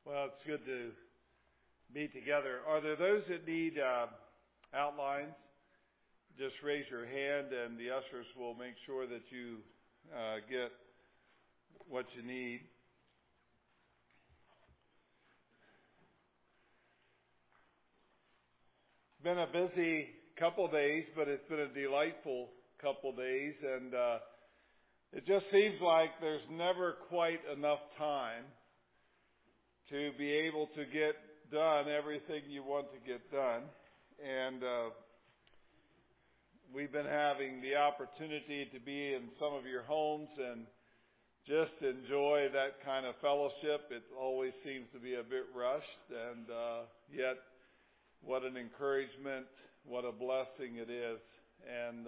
Well, it's good to be together. Are there those that need outlines? Just raise your hand and the ushers will make sure that you get what you need. It's been a busy couple of days, but it's been a delightful couple of days, and it just seems like there's never quite enough time to be able to get done everything you want to get done. And we've been having the opportunity to be in some of your homes and just enjoy that kind of fellowship. It always seems to be a bit rushed, and yet what an encouragement, what a blessing it is. And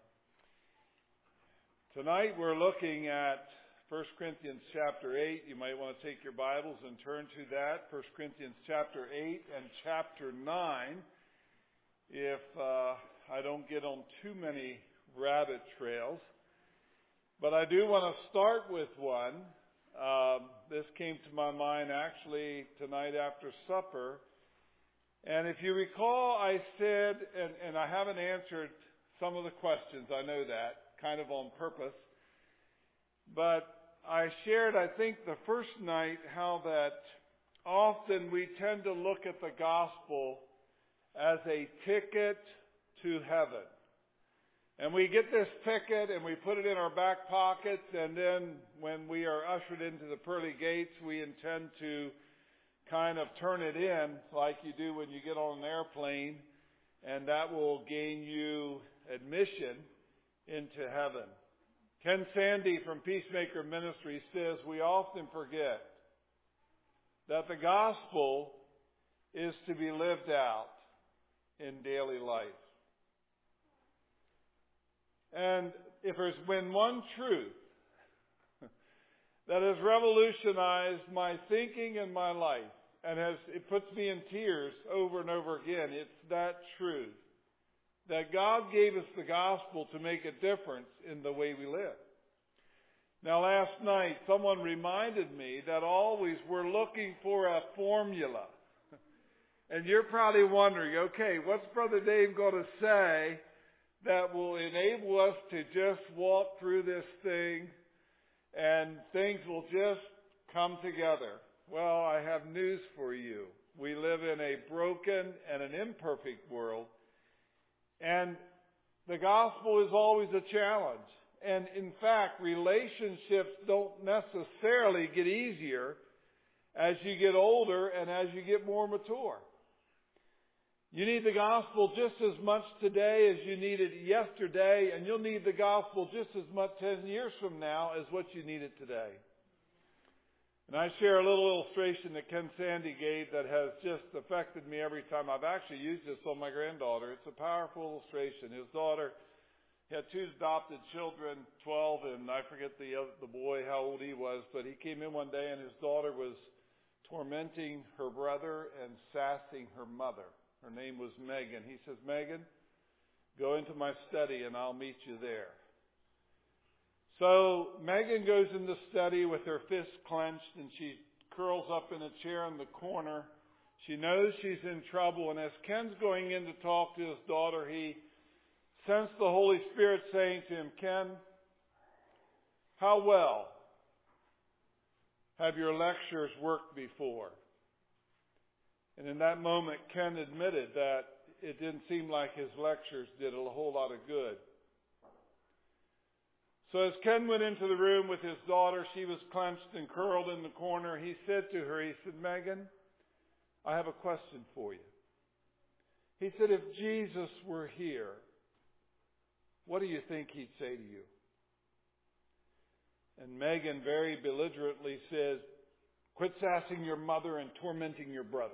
tonight we're looking at 1 Corinthians chapter 8. You might want to take your Bibles and turn to that. 1 Corinthians chapter 8 and chapter 9. If I don't get on too many rabbit trails. But I do want to start with one. This came to my mind actually tonight after supper. And if you recall, I said, and I haven't answered some of the questions, I know that, kind of on purpose. But I shared, I think, the first night how that often we tend to look at the gospel as a ticket to heaven. And we get this ticket and we put it in our back pockets, and then when we are ushered into the pearly gates, we intend to kind of turn it in like you do when you get on an airplane, and that will gain you admission into heaven. Ken Sandy from Peacemaker Ministry says we often forget that the gospel is to be lived out in daily life. And if there's been one truth that has revolutionized my thinking and my life, and it puts me in tears over and over again, it's that truth. That God gave us the gospel to make a difference in the way we live. Now last night, someone reminded me that always we're looking for a formula. And you're probably wondering, okay, what's Brother Dave going to say that will enable us to just walk through this thing and things will just come together? Well, I have news for you. We live in a broken and an imperfect world. And the gospel is always a challenge. And in fact, relationships don't necessarily get easier as you get older and as you get more mature. You need the gospel just as much today as you needed yesterday, and you'll need the gospel just as much 10 years from now as what you need it today. And I share a little illustration that Ken Sandy gave that has just affected me every time. I've actually used this on my granddaughter. It's a powerful illustration. His daughter had two adopted children, 12, and I forget the boy, how old he was, but he came in one day and his daughter was tormenting her brother and sassing her mother. Her name was Megan. He says, Megan, go into my study and I'll meet you there. So Megan goes in the study with her fists clenched and she curls up in a chair in the corner. She knows she's in trouble, and as Ken's going in to talk to his daughter, he sensed the Holy Spirit saying to him, Ken, how well have your lectures worked before? And in that moment, Ken admitted that it didn't seem like his lectures did a whole lot of good. So as Ken went into the room with his daughter, she was clenched and curled in the corner. He said to her, he said, Megan, I have a question for you. He said, if Jesus were here, what do you think he'd say to you? And Megan very belligerently says, quit sassing your mother and tormenting your brother.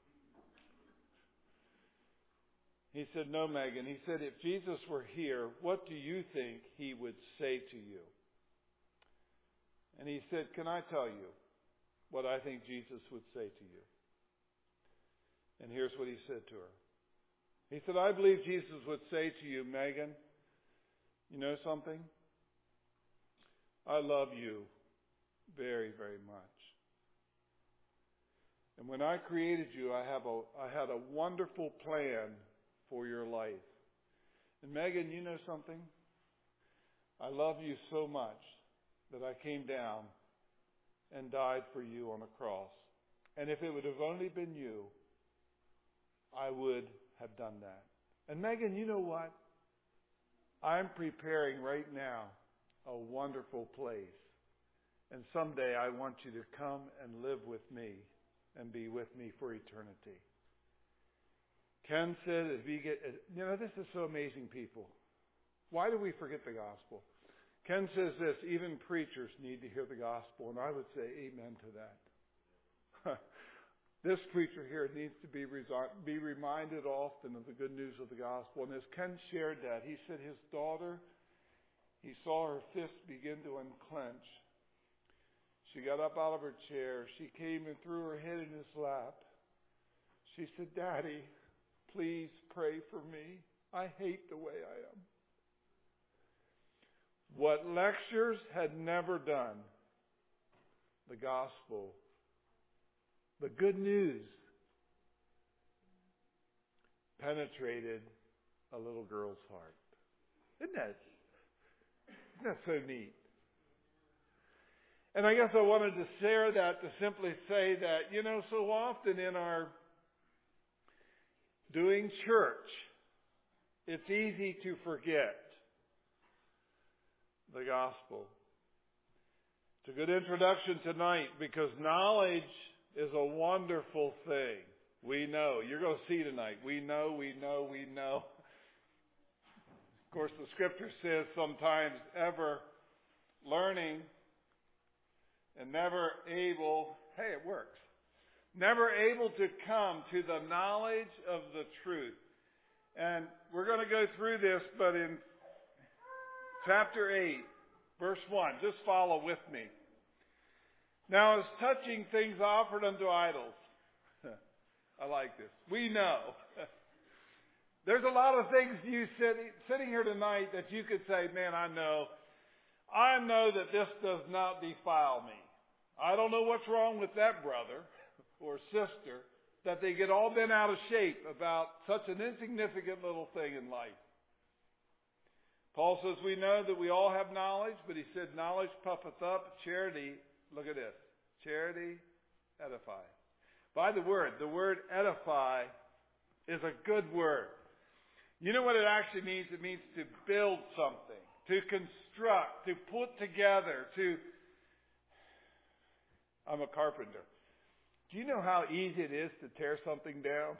He said, no, Megan. He said, if Jesus were here, what do you think he would say to you? And he said, can I tell you what I think Jesus would say to you? And here's what he said to her. He said, I believe Jesus would say to you, Megan, you know something? I love you very, very much. And when I created you, I had a wonderful plan for your life. And Megan, you know something? I love you so much that I came down and died for you on a cross. And if it would have only been you, I would have done that. And Megan, you know what? I'm preparing right now a wonderful place. And someday I want you to come and live with me and be with me for eternity. Ken said, this is so amazing, people. Why do we forget the gospel? Ken says this, even preachers need to hear the gospel, and I would say amen to that. This preacher here needs to be reminded often of the good news of the gospel. And as Ken shared that, he said his daughter, he saw her fist begin to unclench. She got up out of her chair. She came and threw her head in his lap. She said, Daddy, please pray for me. I hate the way I am. What lectures had never done, the gospel, the good news, penetrated a little girl's heart. Isn't that so neat? And I guess I wanted to share that to simply say that, so often in our doing church, it's easy to forget the gospel. It's a good introduction tonight because knowledge is a wonderful thing. We know. You're going to see tonight. We know. Of course, the scripture says sometimes ever learning and never able, it works. Never able to come to the knowledge of the truth. And we're going to go through this, but in chapter 8, verse 1, just follow with me. Now, as touching things offered unto idols. I like this. We know. There's a lot of things you sitting here tonight that you could say, man, I know that this does not defile me. I don't know what's wrong with that brother or sister that they get all bent out of shape about such an insignificant little thing in life. Paul says we know that we all have knowledge, but he said knowledge puffeth up, charity, look at this, charity edifies. By the word edify is a good word. You know what it actually means? It means to build something, to construct, to put together, I'm a carpenter. Do you know how easy it is to tear something down?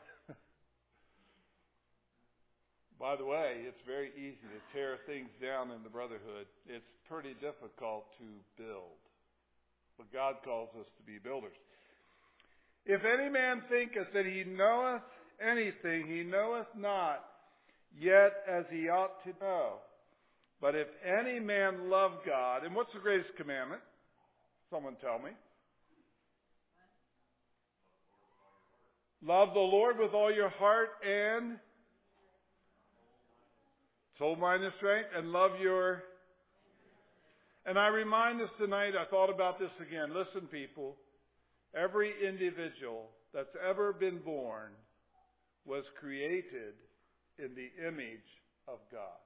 By the way, it's very easy to tear things down in the brotherhood. It's pretty difficult to build. But God calls us to be builders. If any man thinketh that he knoweth anything, he knoweth not yet as he ought to know. But if any man love God, and what's the greatest commandment? Someone tell me. Love the Lord with all your heart and soul, mind, and strength, and love your... And I remind us tonight, I thought about this again. Listen, people, every individual that's ever been born was created in the image of God,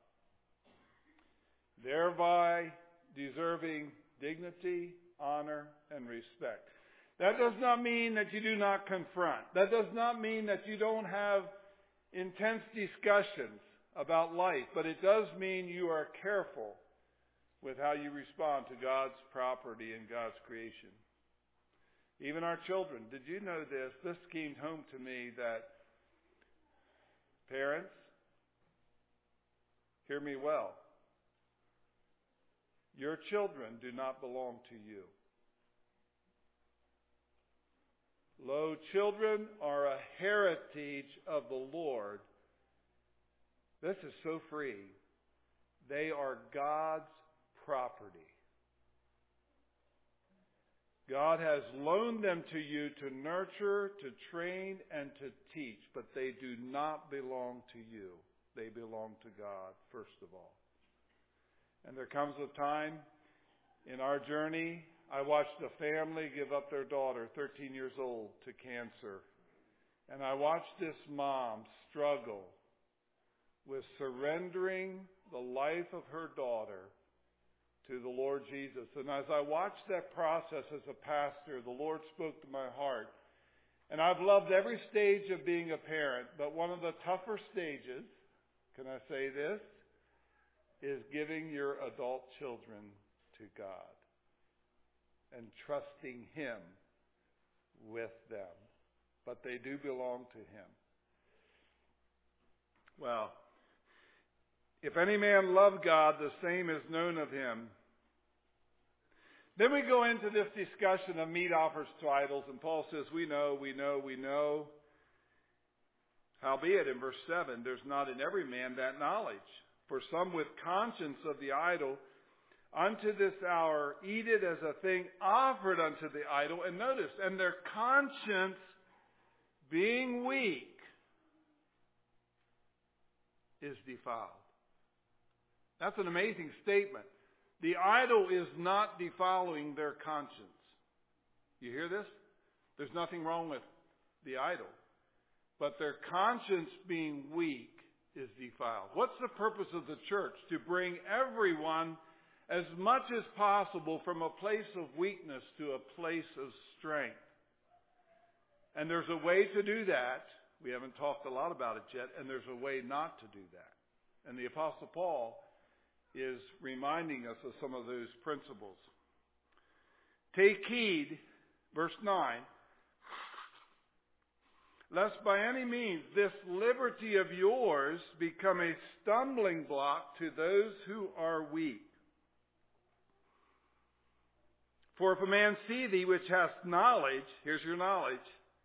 thereby deserving dignity, honor, and respect. That does not mean that you do not confront. That does not mean that you don't have intense discussions about life, but it does mean you are careful with how you respond to God's property and God's creation. Even our children. Did you know this? This came home to me that parents, hear me well. Your children do not belong to you. Lo, children are a heritage of the Lord. This is so free. They are God's property. God has loaned them to you to nurture, to train, and to teach, but they do not belong to you. They belong to God, first of all. And there comes a time in our journey, I watched a family give up their daughter, 13 years old, to cancer. And I watched this mom struggle with surrendering the life of her daughter to the Lord Jesus. And as I watched that process as a pastor, the Lord spoke to my heart. And I've loved every stage of being a parent, but one of the tougher stages, can I say this, is giving your adult children to God and trusting Him with them. But they do belong to Him. Well, if any man love God, the same is known of Him. Then we go into this discussion of meat offers to idols, and Paul says, we know. Howbeit, in verse 7, there's not in every man that knowledge. For some with conscience of the idol, unto this hour eat it as a thing offered unto the idol. And notice, and their conscience being weak is defiled. That's an amazing statement. The idol is not defiling their conscience. You hear this? There's nothing wrong with the idol. But their conscience being weak is defiled. What's the purpose of the church? To bring everyone as much as possible from a place of weakness to a place of strength. And there's a way to do that. We haven't talked a lot about it yet. And there's a way not to do that. And the Apostle Paul is reminding us of some of those principles. Take heed, verse 9, lest by any means this liberty of yours become a stumbling block to those who are weak. For if a man see thee which hast knowledge, here's your knowledge,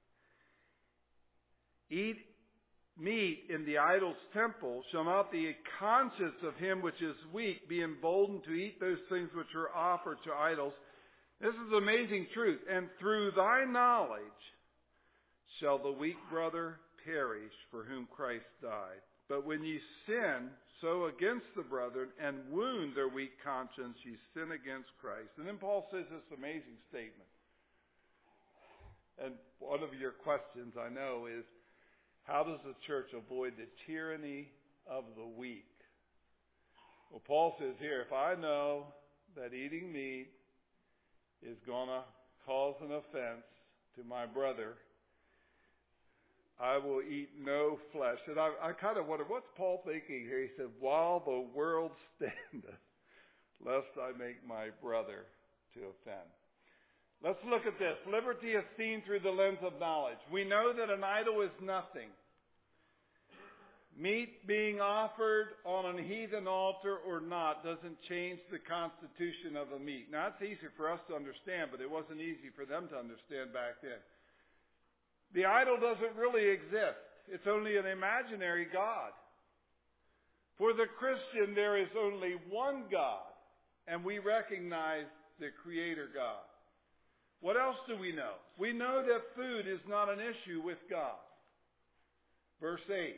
eat meat in the idol's temple, shall not the conscience of him which is weak be emboldened to eat those things which are offered to idols? This is amazing truth. And through thy knowledge shall the weak brother perish for whom Christ died. But when ye sin so against the brethren and wound their weak conscience, ye sin against Christ. And then Paul says this amazing statement. And one of your questions, I know, is how does the church avoid the tyranny of the weak? Well, Paul says here, if I know that eating meat is going to cause an offense to my brother, I will eat no flesh. And I kind of wonder, what's Paul thinking here? He said, while the world standeth, lest I make my brother to offend. Let's look at this. Liberty is seen through the lens of knowledge. We know that an idol is nothing. Meat being offered on a heathen altar or not doesn't change the constitution of a meat. Now, it's easy for us to understand, but it wasn't easy for them to understand back then. The idol doesn't really exist. It's only an imaginary God. For the Christian, there is only one God, and we recognize the Creator God. What else do we know? We know that food is not an issue with God. Verse 8.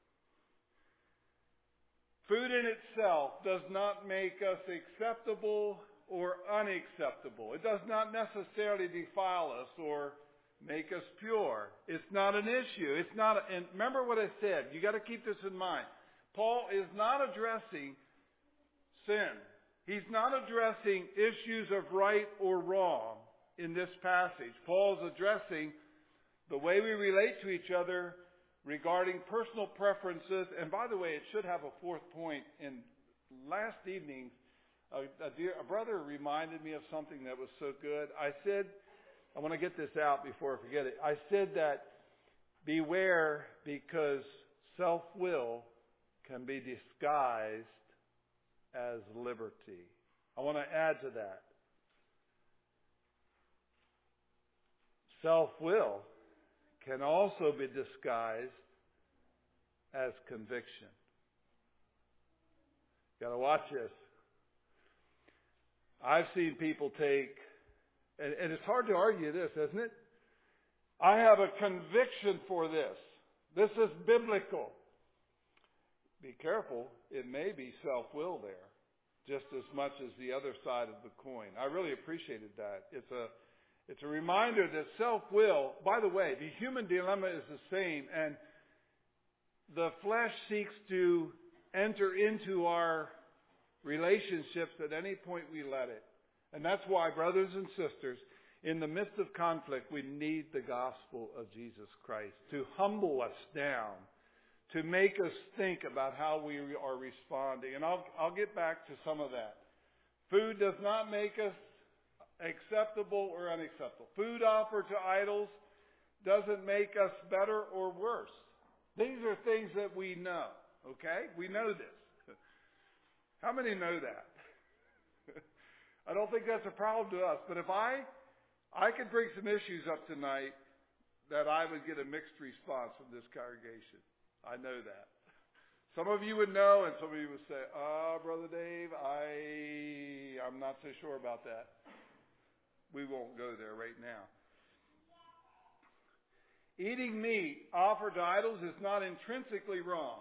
Food in itself does not make us acceptable or unacceptable. It does not necessarily defile us or make us pure. It's not an issue. It's not. And remember what I said. You got to keep this in mind. Paul is not addressing sin. He's not addressing issues of right or wrong in this passage. Paul's addressing the way we relate to each other regarding personal preferences. And by the way, it should have a fourth point. In last evening, a brother reminded me of something that was so good. I said, I want to get this out before I forget it. I said that beware, because self-will can be disguised as liberty. I want to add to that. Self-will can also be disguised as conviction. Got to watch this. I've seen people take, and it's hard to argue this, isn't it? I have a conviction for this. This is biblical. Be careful. It may be self-will there just as much as the other side of the coin. I really appreciated that. It's a reminder that self-will, by the way, the human dilemma is the same, and the flesh seeks to enter into our relationships at any point we let it. And that's why, brothers and sisters, in the midst of conflict, we need the gospel of Jesus Christ to humble us down, to make us think about how we are responding. And I'll get back to some of that. Food does not make us acceptable or unacceptable. Food offered to idols doesn't make us better or worse. These are things that we know, okay? We know this. How many know that? I don't think that's a problem to us, but if I could bring some issues up tonight that I would get a mixed response from this congregation. I know that. Some of you would know, and some of you would say, Brother Dave, I'm not so sure about that. We won't go there right now. Eating meat offered to idols is not intrinsically wrong.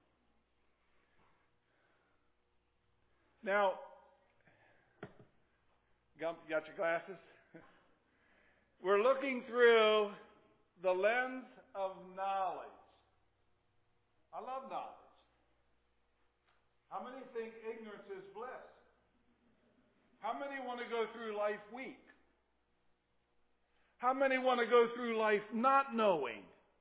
Now, got your glasses? We're looking through the lens of knowledge. I love knowledge. How many think ignorance is bliss? How many want to go through life weak? How many want to go through life not knowing?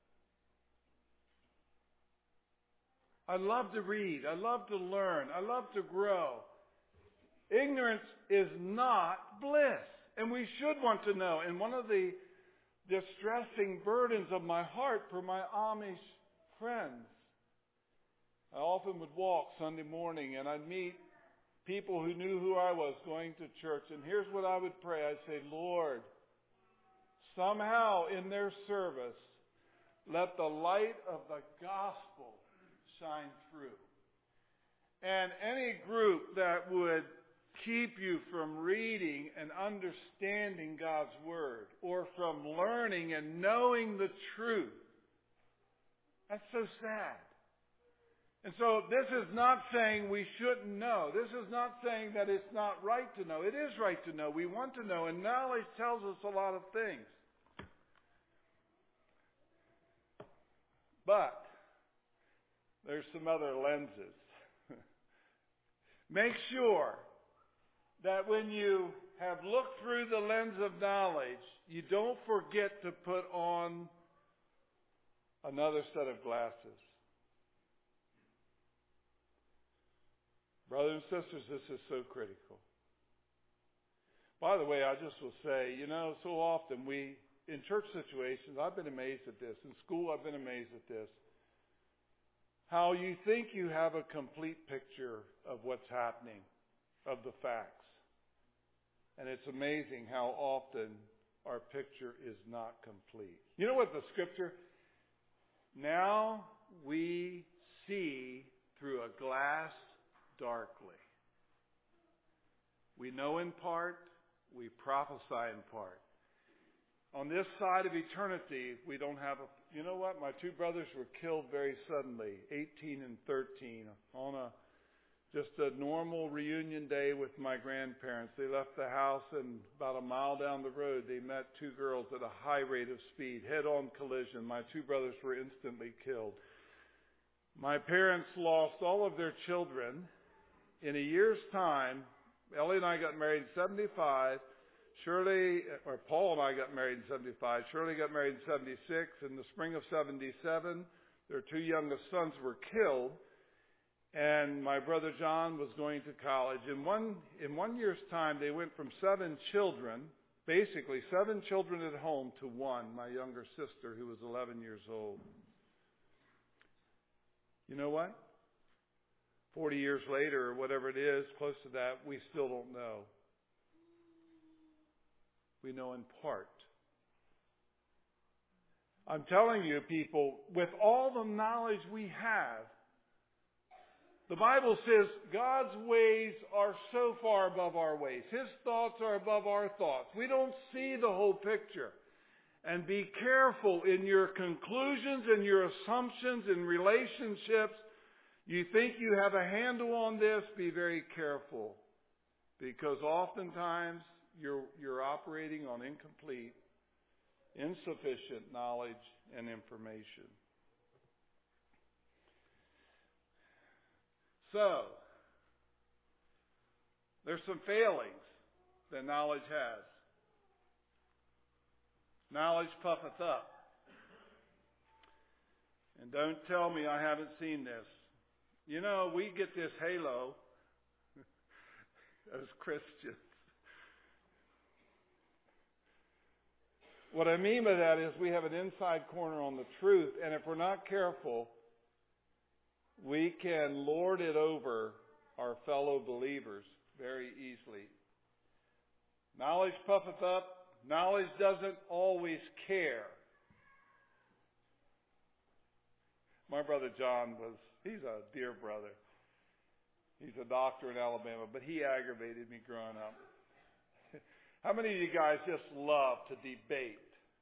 I love to read. I love to learn. I love to grow. Ignorance is not bliss. And we should want to know. And one of the distressing burdens of my heart for my Amish friends, I often would walk Sunday morning and I'd meet people who knew who I was going to church. And here's what I would pray. I'd say, Lord, somehow in their service, let the light of the gospel shine through. And any group that would keep you from reading and understanding God's Word, or from learning and knowing the truth, that's so sad. And so this is not saying we shouldn't know. This is not saying that it's not right to know. It is right to know. We want to know, and knowledge tells us a lot of things. But there's some other lenses. Make sure that when you have looked through the lens of knowledge, you don't forget to put on another set of glasses. Brothers and sisters, this is so critical. By the way, I just will say, so often in church situations, I've been amazed at this. In school, I've been amazed at this. How you think you have a complete picture of what's happening, of the facts. And it's amazing how often our picture is not complete. You know what the scripture? Now we see through a glass darkly. We know in part, we prophesy in part. On this side of eternity, we don't have you know what? My two brothers were killed very suddenly, 18 and 13, on just a normal reunion day with my grandparents. They left the house, and about a mile down the road, they met two girls at a high rate of speed, head-on collision. My two brothers were instantly killed. My parents lost all of their children. In a year's time, Ellie and I got married in 75. Paul and I got married in 75. Shirley got married in 76. In the spring of 77, their two youngest sons were killed. And my brother John was going to college. In one year's time, they went from 7 children, basically 7 children at home, to 1, my younger sister, who was 11 years old. You know what? 40 years later, or whatever it is, close to that, we still don't know. We know in part. I'm telling you, people, with all the knowledge we have, the Bible says God's ways are so far above our ways. His thoughts are above our thoughts. We don't see the whole picture. And be careful in your conclusions and your assumptions and relationships. You think you have a handle on this? Be very careful, because oftentimes you're operating on incomplete, insufficient knowledge and information. So, there's some failings that knowledge has. Knowledge puffeth up. And don't tell me I haven't seen this. You know, we get this halo as Christians. What I mean by that is we have an inside corner on the truth, and if we're not careful, we can lord it over our fellow believers very easily. Knowledge puffeth up. Knowledge doesn't always care. My brother John he's a dear brother. He's a doctor in Alabama, but he aggravated me growing up. How many of you guys just love to debate?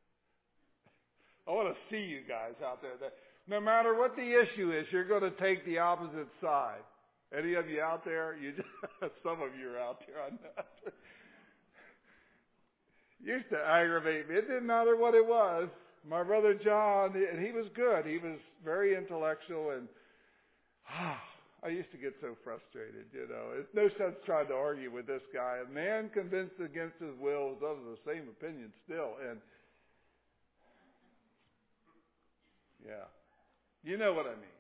I want to see you guys out there that no matter what the issue is, you're going to take the opposite side. Any of you out there? Some of you are out there, I know. Used to aggravate me. It didn't matter what it was. My brother John, and he was good. He was very intellectual, and I used to get so frustrated, you know. It's no sense trying to argue with this guy. A man convinced against his will is of the same opinion still. And yeah, you know what I mean.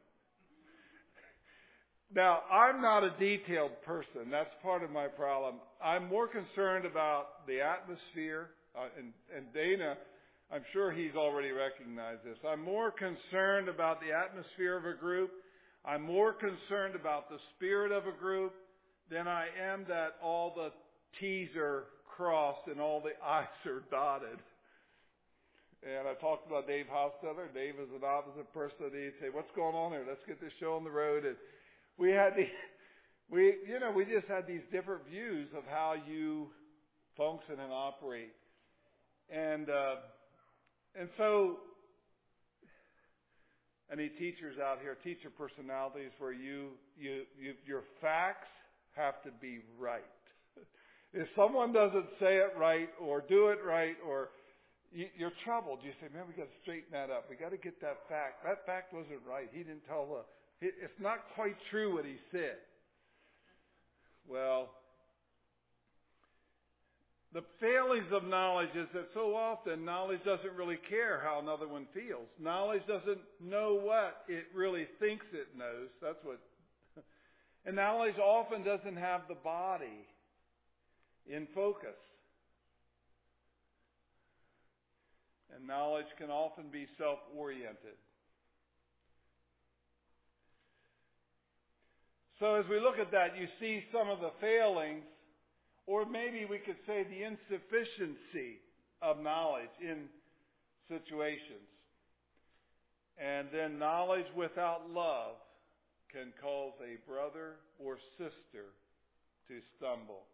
Now, I'm not a detailed person. That's part of my problem. I'm more concerned about the atmosphere, and Dana, I'm sure he's already recognized this. I'm more concerned about the atmosphere of a group. I'm more concerned about the spirit of a group than I am that all the T's are crossed and all the I's are dotted. And I talked about Dave Hofstadter. Dave is an opposite personality. He'd say, "What's going on here? Let's get this show on the road." And we just had these different views of how you function and operate. And so, any teachers out here, teacher personalities where your facts have to be right. If someone doesn't say it right or do it right, or you're troubled, you say, "Man, we got to straighten that up. We got to get that fact. That fact wasn't right. He didn't tell it's not quite true what he said." Well, the failings of knowledge is that so often knowledge doesn't really care how another one feels. Knowledge doesn't know what it really thinks it knows. And knowledge often doesn't have the body in focus. And knowledge can often be self-oriented. So as we look at that, you see some of the failings, or maybe we could say the insufficiency of knowledge in situations. And then knowledge without love can cause a brother or sister to stumble.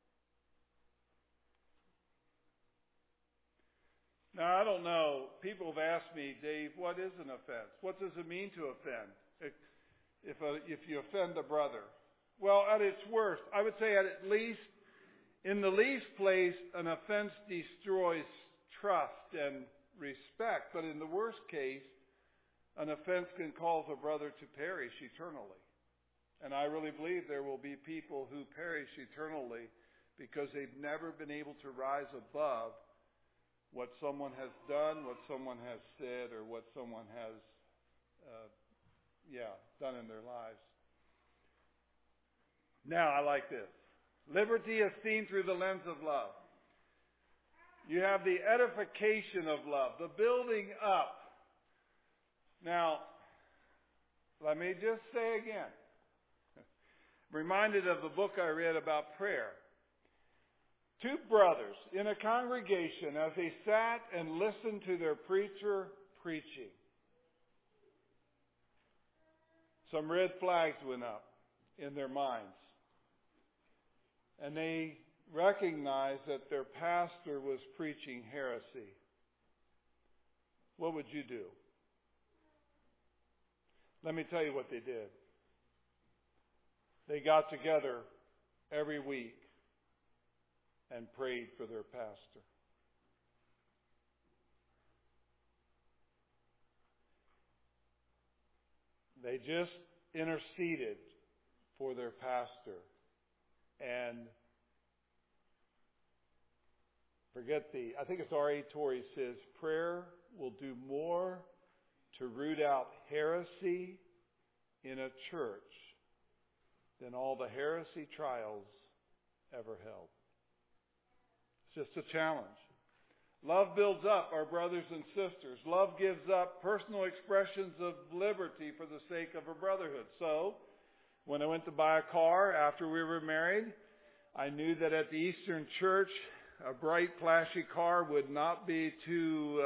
Now, I don't know. People have asked me, "Dave, what is an offense? What does it mean to offend? If you offend a brother?" Well, at its worst, I would say in the least place, an offense destroys trust and respect. But in the worst case, an offense can cause a brother to perish eternally. And I really believe there will be people who perish eternally because they've never been able to rise above what someone has done, what someone has said, or what someone has done in their lives. Now, I like this. Liberty is seen through the lens of love. You have the edification of love, the building up. Now, let me just say again, I'm reminded of the book I read about prayer. Two brothers in a congregation as they sat and listened to their preacher preaching. Some red flags went up in their minds. And they recognized that their pastor was preaching heresy. What would you do? Let me tell you what they did. They got together every week and prayed for their pastor. They just interceded for their pastor. And I think it's R.A. Torrey says, prayer will do more to root out heresy in a church than all the heresy trials ever held. It's just a challenge. Love builds up our brothers and sisters. Love gives up personal expressions of liberty for the sake of a brotherhood. So, when I went to buy a car after we were married, I knew that at the Eastern Church, a bright, flashy car would not be too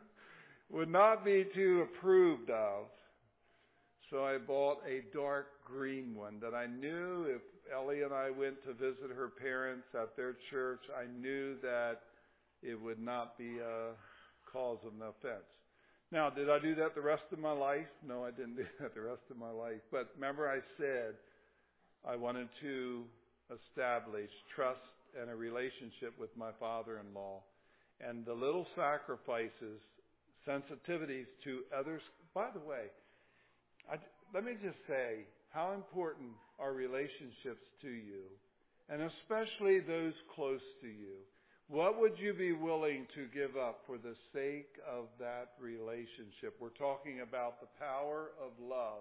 approved of. So I bought a dark green one that I knew if Ellie and I went to visit her parents at their church, I knew that it would not be a cause of an offense. Now, did I do that the rest of my life? No, I didn't do that the rest of my life. But remember I said I wanted to establish trust and a relationship with my father-in-law. And the little sacrifices, sensitivities to others. By the way, let me just say how important are relationships to you, and especially those close to you. What would you be willing to give up for the sake of that relationship? We're talking about the power of love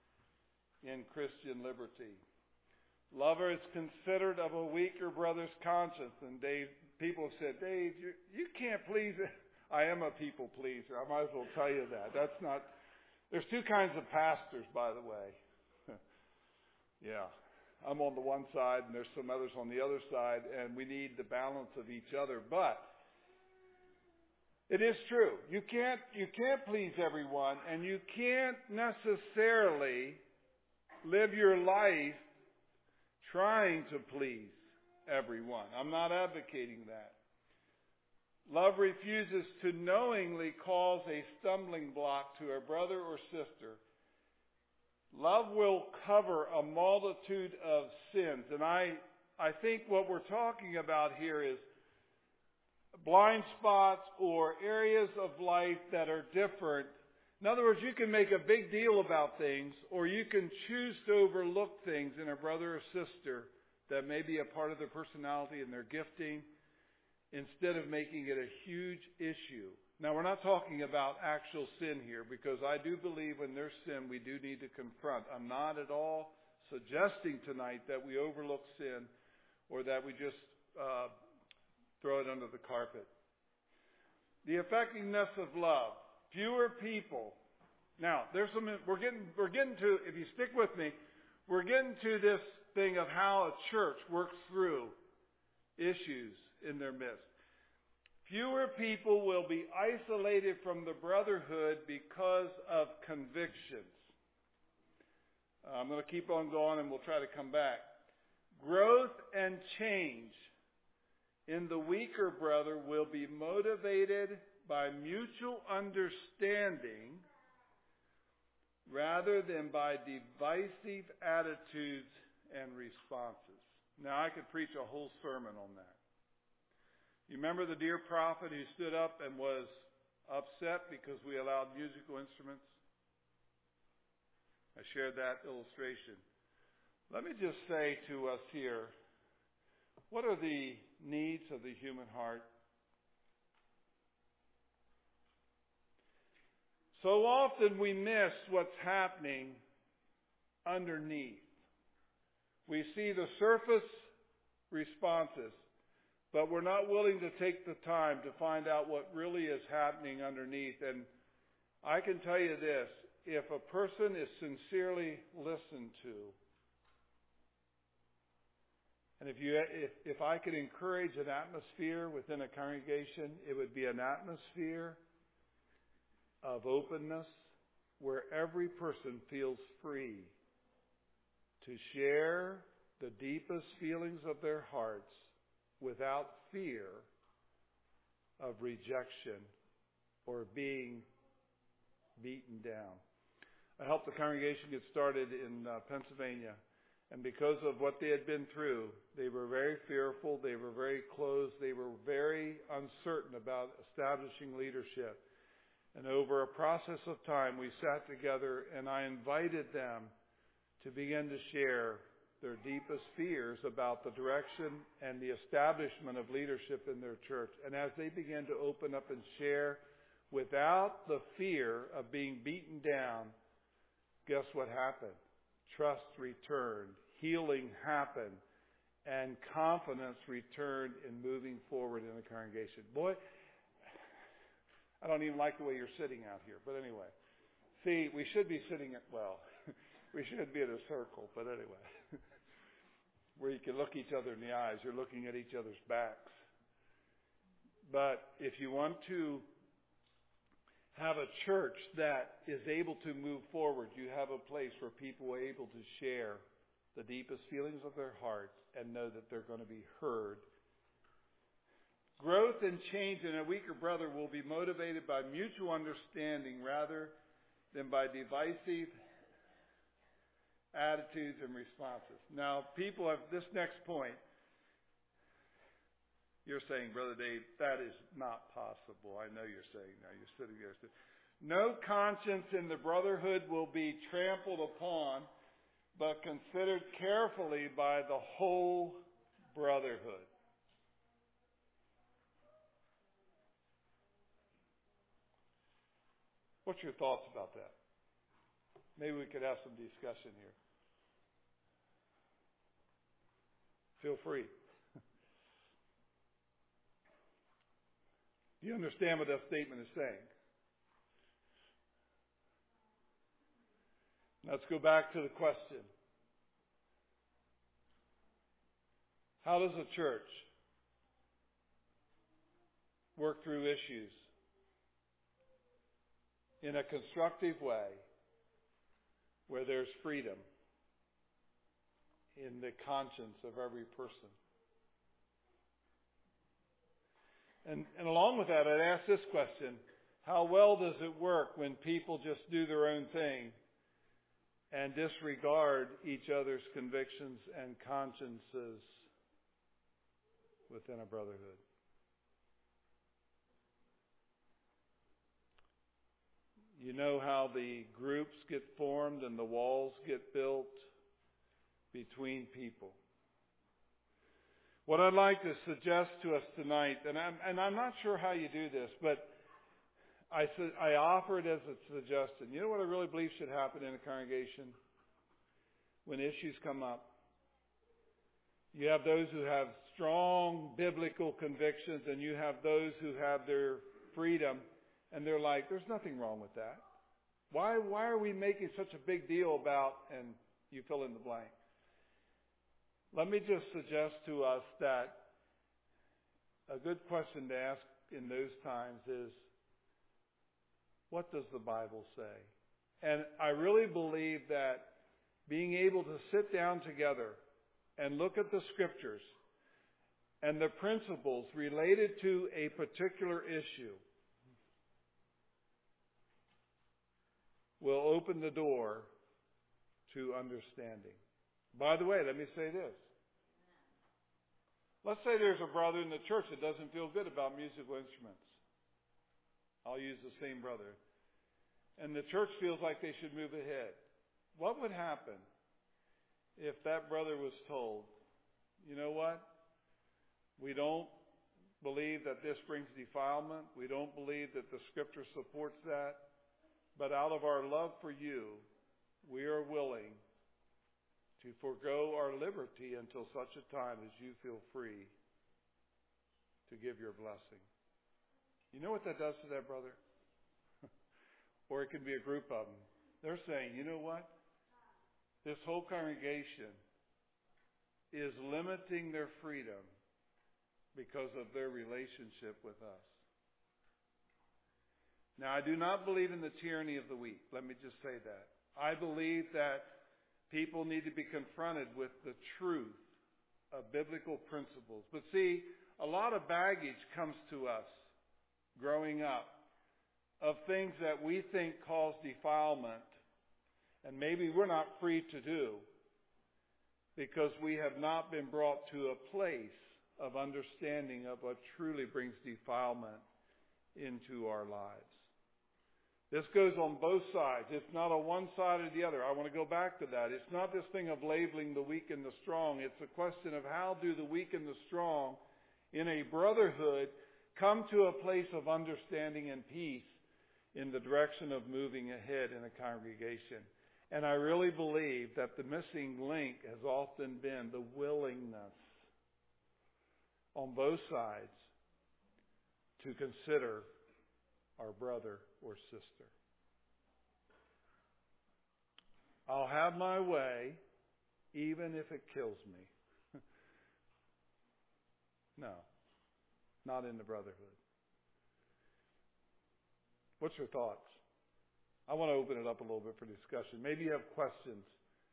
in Christian liberty. Lover is considered of a weaker brother's conscience. And people have said, Dave, you can't please it. I am a people pleaser. I might as well tell you that. There's two kinds of pastors, by the way. Yeah. I'm on the one side and there's some others on the other side, and we need the balance of each other. But it is true. You can't please everyone, and you can't necessarily live your life trying to please everyone. I'm not advocating that. Love refuses to knowingly cause a stumbling block to a brother or sister. Love will cover a multitude of sins. And I think what we're talking about here is blind spots or areas of life that are different. In other words, you can make a big deal about things, or you can choose to overlook things in a brother or sister that may be a part of their personality and their gifting, instead of making it a huge issue. Now, we're not talking about actual sin here, because I do believe when there's sin, we do need to confront. I'm not at all suggesting tonight that we overlook sin or that we just throw it under the carpet. The effectiveness of love. Fewer people. Now, we're getting to, if you stick with me, we're getting to this thing of how a church works through issues in their midst. Fewer people will be isolated from the brotherhood because of convictions. I'm going to keep on going and we'll try to come back. Growth and change in the weaker brother will be motivated by mutual understanding rather than by divisive attitudes and responses. Now, I could preach a whole sermon on that. You remember the dear prophet who stood up and was upset because we allowed musical instruments? I shared that illustration. Let me just say to us here, what are the needs of the human heart? So often we miss what's happening underneath. We see the surface responses, but we're not willing to take the time to find out what really is happening underneath. And I can tell you this, if a person is sincerely listened to, and if I could encourage an atmosphere within a congregation, it would be an atmosphere of openness where every person feels free to share the deepest feelings of their hearts without fear of rejection or being beaten down. I helped the congregation get started in Pennsylvania, And because of what they had been through, they were very fearful, they were very closed, they were very uncertain about establishing leadership. And over a process of time, we sat together and I invited them to begin to share their deepest fears about the direction and the establishment of leadership in their church. And as they began to open up and share without the fear of being beaten down, guess what happened? Trust returned, healing happened, and confidence returned in moving forward in the congregation. Boy, I don't even like the way you're sitting out here, but anyway. See, we should be sitting we should be in a circle, but anyway. Where you can look each other in the eyes. You're looking at each other's backs. But if you want to have a church that is able to move forward, you have a place where people are able to share the deepest feelings of their hearts and know that they're going to be heard. Growth and change in a weaker brother will be motivated by mutual understanding rather than by divisive attitudes and responses. Now, people have this next point. You're saying, Brother Dave, that is not possible. I know you're saying that. You're sitting there. No conscience in the brotherhood will be trampled upon, but considered carefully by the whole brotherhood. What's your thoughts about that? Maybe we could have some discussion here. Feel free. Do you understand what that statement is saying? Let's go back to the question. How does a church work through issues in a constructive way where there's freedom in the conscience of every person? And along with that, I'd ask this question. How well does it work when people just do their own thing and disregard each other's convictions and consciences within a brotherhood? You know how the groups get formed and the walls get built between people. What I'd like to suggest to us tonight, and I'm not sure how you do this, but I offer it as a suggestion. You know what I really believe should happen in a congregation? When issues come up, you have those who have strong biblical convictions and you have those who have their freedom, and they're like, there's nothing wrong with that. Why are we making such a big deal about, and you fill in the blank. Let me just suggest to us that a good question to ask in those times is, what does the Bible say? And I really believe that being able to sit down together and look at the scriptures and the principles related to a particular issue will open the door to understanding. By the way, let me say this. Let's say there's a brother in the church that doesn't feel good about musical instruments. I'll use the same brother. And the church feels like they should move ahead. What would happen if that brother was told, you know what? We don't believe that this brings defilement. We don't believe that the scripture supports that. But out of our love for you, we are willing to forego our liberty until such a time as you feel free to give your blessing. You know what that does to that brother? Or it could be a group of them. They're saying, you know what? This whole congregation is limiting their freedom because of their relationship with us. Now, I do not believe in the tyranny of the weak. Let me just say that. I believe that people need to be confronted with the truth of biblical principles. But see, a lot of baggage comes to us growing up of things that we think cause defilement and maybe we're not free to do. because we have not been brought to a place of understanding of what truly brings defilement into our lives. This goes on both sides. It's not a one side or the other. I want to go back to that. It's not this thing of labeling the weak and the strong. It's a question of how do the weak and the strong in a brotherhood come to a place of understanding and peace in the direction of moving ahead in a congregation. And I really believe that the missing link has often been the willingness on both sides to consider our brother or sister. I'll have my way even if it kills me. No, not in the brotherhood. What's your thoughts? I want to open it up a little bit for discussion. Maybe you have questions.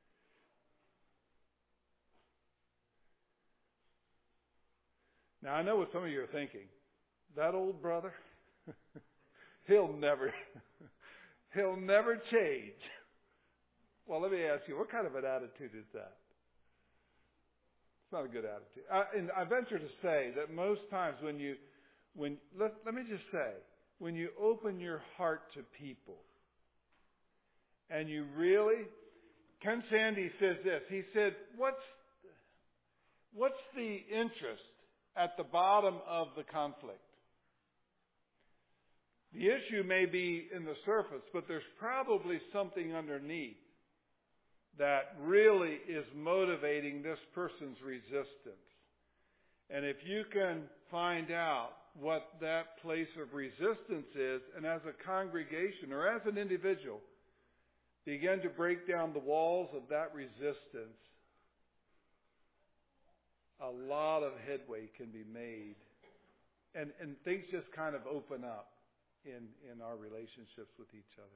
Now, I know what some of you are thinking. That old brother, he'll never change. Well, let me ask you, what kind of an attitude is that? It's not a good attitude. And I venture to say that most times let me just say, when you open your heart to people, and you really, Ken Sande says this. He said, what's the interest at the bottom of the conflict? The issue may be in the surface, but there's probably something underneath that really is motivating this person's resistance. And if you can find out what that place of resistance is, and as a congregation or as an individual, begin to break down the walls of that resistance, a lot of headway can be made. And things just kind of open up in our relationships with each other.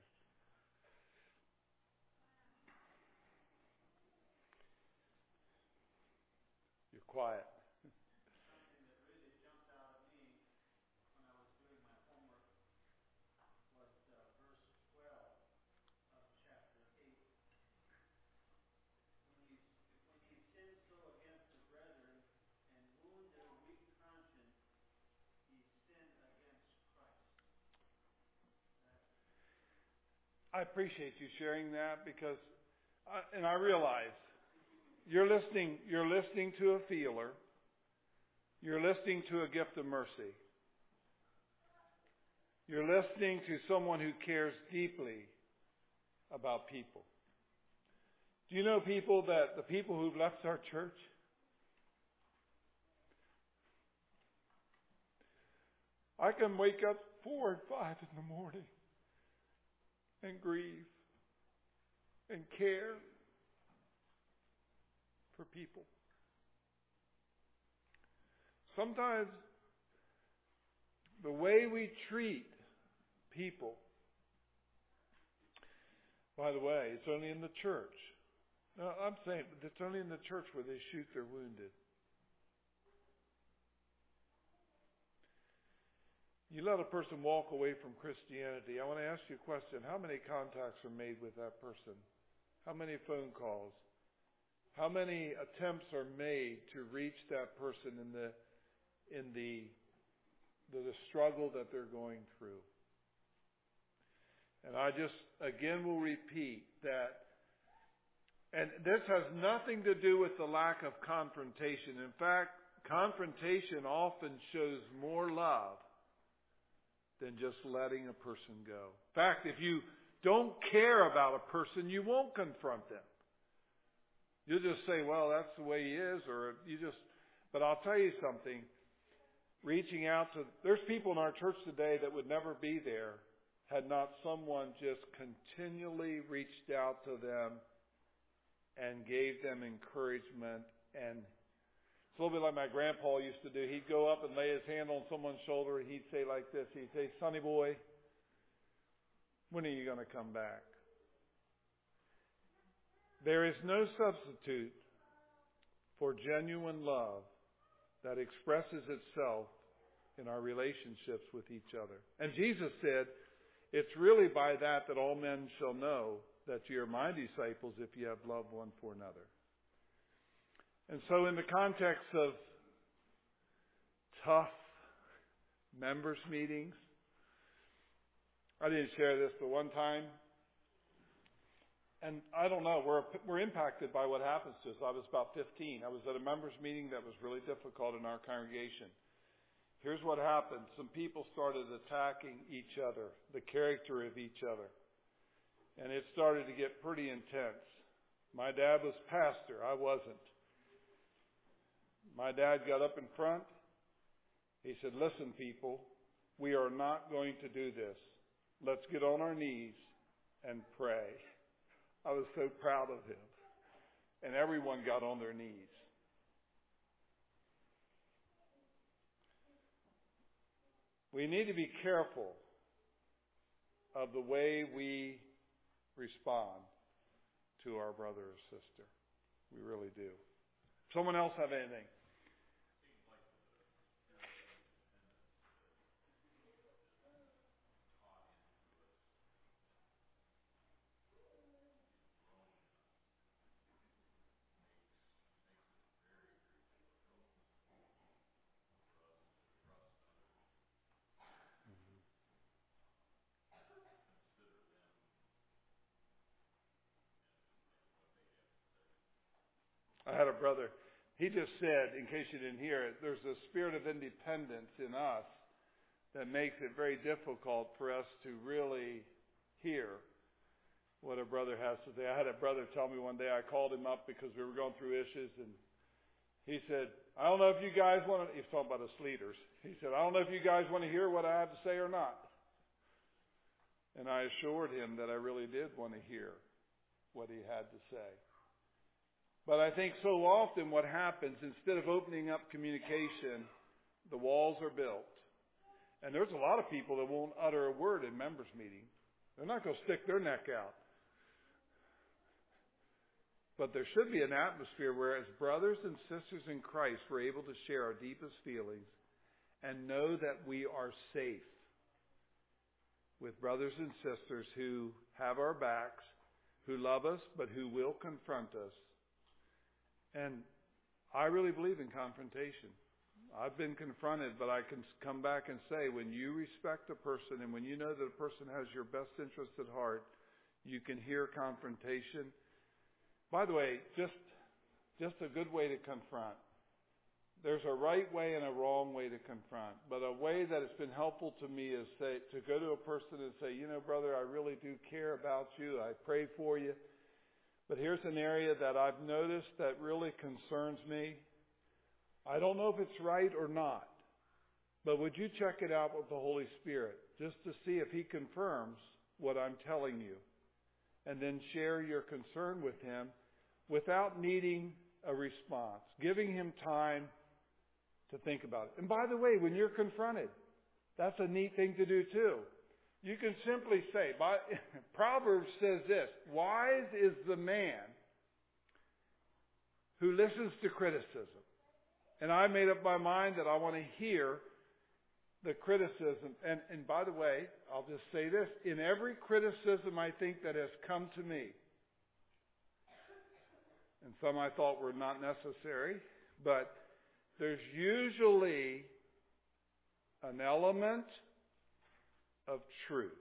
You're quiet. Something that really jumped out at me when I was doing my homework was verse 12 of chapter 8. When ye sin so against the brethren and wound their weak conscience, ye sin against Christ. I appreciate you sharing that because, I realize you're listening to a feeler. You're listening to a gift of mercy. You're listening to someone who cares deeply about people. Do you know the people who've left our church? I can wake up 4 and 5 in the morning and grieve and care for people. Sometimes the way we treat people, by the way, it's only in the church. No, I'm saying it's only in the church where they shoot their wounded. You let a person walk away from Christianity. I want to ask you a question. How many contacts are made with that person? How many phone calls? How many attempts are made to reach that person in the struggle that they're going through? And I just, again, will repeat that. And this has nothing to do with the lack of confrontation. In fact, confrontation often shows more love than just letting a person go. In fact, if you don't care about a person, you won't confront them. You'll just say, well, that's the way he is, but I'll tell you something. Reaching out there's people in our church today that would never be there had not someone just continually reached out to them and gave them encouragement. And it's a little bit like my grandpa used to do. He'd go up and lay his hand on someone's shoulder and he'd say like this. He'd say, "Sonny boy, when are you going to come back?" There is no substitute for genuine love that expresses itself in our relationships with each other. And Jesus said, it's really by that all men shall know that ye are my disciples if you have love one for another. And so in the context of tough members meetings, I didn't share this, but one time, and I don't know, we're impacted by what happens to us. I was about 15. I was at a members meeting that was really difficult in our congregation. Here's what happened. Some people started attacking each other, the character of each other. And it started to get pretty intense. My dad was pastor. I wasn't. My dad got up in front. He said, "Listen, people, we are not going to do this. Let's get on our knees and pray." I was so proud of him. And everyone got on their knees. We need to be careful of the way we respond to our brother or sister. We really do. Someone else have anything? I had a brother, he just said, in case you didn't hear it, there's a spirit of independence in us that makes it very difficult for us to really hear what a brother has to say. I had a brother tell me one day, I called him up because we were going through issues, and he said, "I don't know if you guys want to," he was talking about us leaders. He said, "I don't know if you guys want to hear what I have to say or not." And I assured him that I really did want to hear what he had to say. But I think so often what happens, instead of opening up communication, the walls are built. And there's a lot of people that won't utter a word in members meeting. They're not going to stick their neck out. But there should be an atmosphere where, as brothers and sisters in Christ, we're able to share our deepest feelings and know that we are safe with brothers and sisters who have our backs, who love us, but who will confront us. And I really believe in confrontation. I've been confronted, but I can come back and say, when you respect a person and when you know that a person has your best interest at heart, you can hear confrontation. By the way, just a good way to confront. There's a right way and a wrong way to confront. But a way that has been helpful to me is to go to a person and say, "You know, brother, I really do care about you. I pray for you. But here's an area that I've noticed that really concerns me. I don't know if it's right or not, but would you check it out with the Holy Spirit just to see if He confirms what I'm telling you? And then share your concern with Him without needing a response, giving Him time to think about it." And by the way, when you're confronted, that's a neat thing to do too. You can simply say, Proverbs says this, "Wise is the man who listens to criticism." And I made up my mind that I want to hear the criticism. And by the way, I'll just say this. In every criticism I think that has come to me, and some I thought were not necessary, but there's usually an element of truth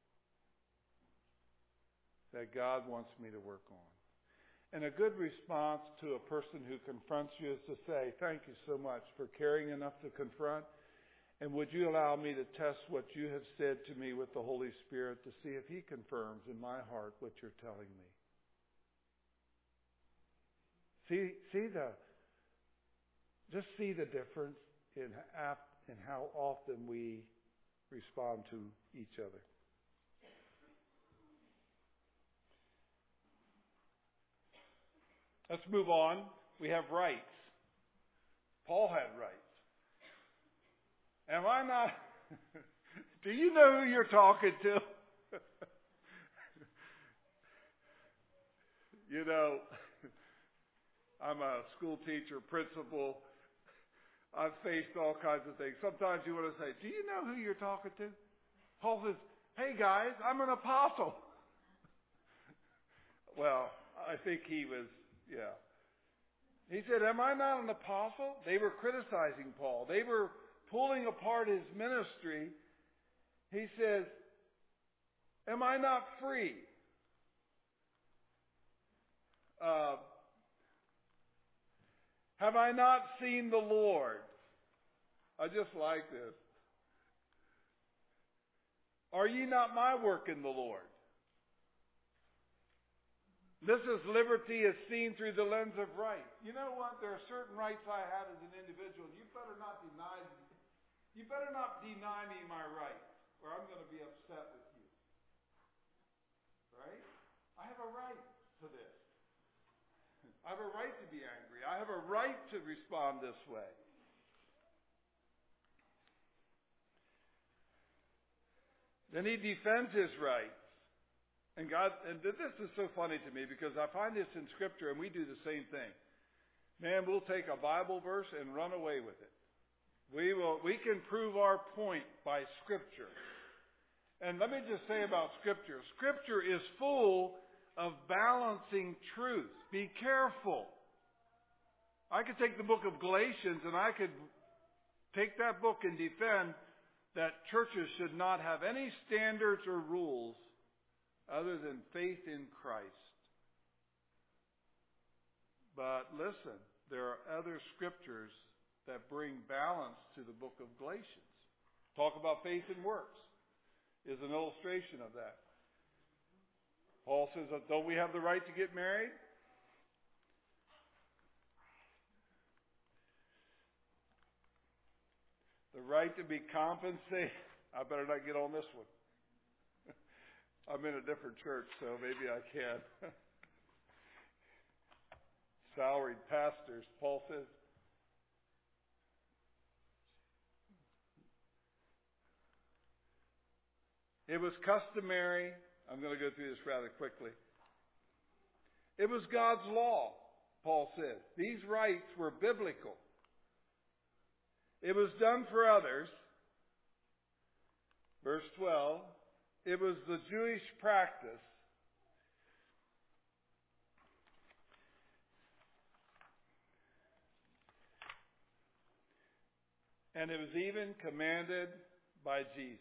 that God wants me to work on. And a good response to a person who confronts you is to say, "Thank you so much for caring enough to confront. And would you allow me to test what you have said to me with the Holy Spirit to see if He confirms in my heart what you're telling me?" See the difference in how often we respond to each other. Let's move on. We have rights. Paul had rights. Am I not? Do you know who you're talking to? You know, I'm a school teacher, principal. I've faced all kinds of things. Sometimes you want to say, "Do you know who you're talking to?" Paul says, "Hey guys, I'm an apostle." Well, I think he was, He said, am I not an apostle? They were criticizing Paul. They were pulling apart his ministry. He says, am I not free? Have I not seen the Lord? I just like this. Are ye not my work in the Lord? This is liberty as seen through the lens of right. You know what? There are certain rights I have as an individual. You better not deny me my rights, or I'm going to be upset with you. Right? I have a right to this. I have a right to be angry. I have a right to respond this way. Then he defends his rights. And this is so funny to me because I find this in Scripture and we do the same thing. Man, we'll take a Bible verse and run away with it. We can prove our point by Scripture. And let me just say about Scripture. Scripture is full of balancing truth. Be careful. I could take the book of Galatians and I could take that book and defend that churches should not have any standards or rules other than faith in Christ. But listen, there are other scriptures that bring balance to the book of Galatians. Talk about faith and works is an illustration of that. Paul says, don't we have the right to get married? The right to be compensated. I better not get on this one. I'm in a different church, so maybe I can. Salaried pastors, Paul says. It was customary. I'm going to go through this rather quickly. It was God's law, Paul says. These rights were biblical. It was done for others. Verse 12. It was the Jewish practice. And it was even commanded by Jesus.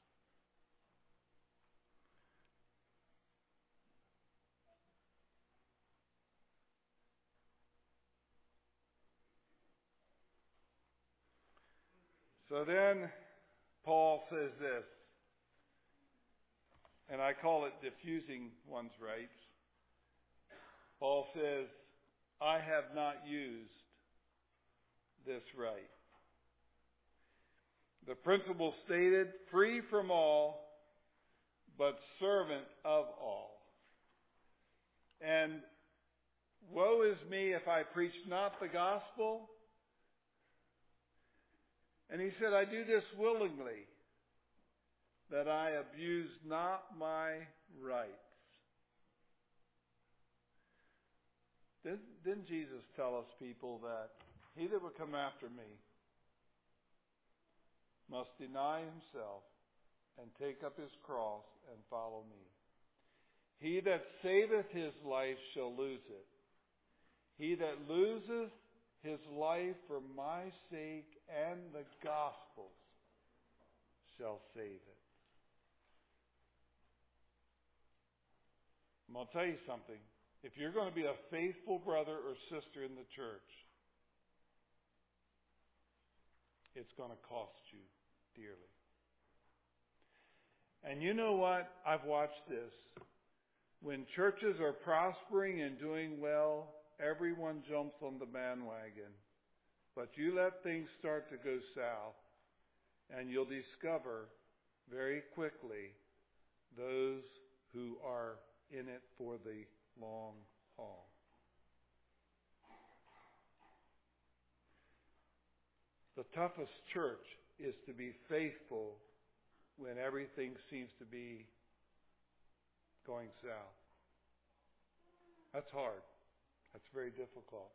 So then Paul says this, and I call it diffusing one's rights. Paul says, I have not used this right. The principle stated, free from all, but servant of all. And woe is me if I preach not the gospel. And he said, I do this willingly, that I abuse not my rights. Didn't Jesus tell us, people, that he that would come after me must deny himself and take up his cross and follow me. He that saveth his life shall lose it. He that loseth his life for my sake and the gospel's shall save it. I'm going to tell you something. If you're going to be a faithful brother or sister in the church, it's going to cost you dearly. And you know what? I've watched this. When churches are prospering and doing well, everyone jumps on the bandwagon. But you let things start to go south, and you'll discover very quickly those who are in it for the long haul. The toughest church is to be faithful when everything seems to be going south. That's hard. That's very difficult.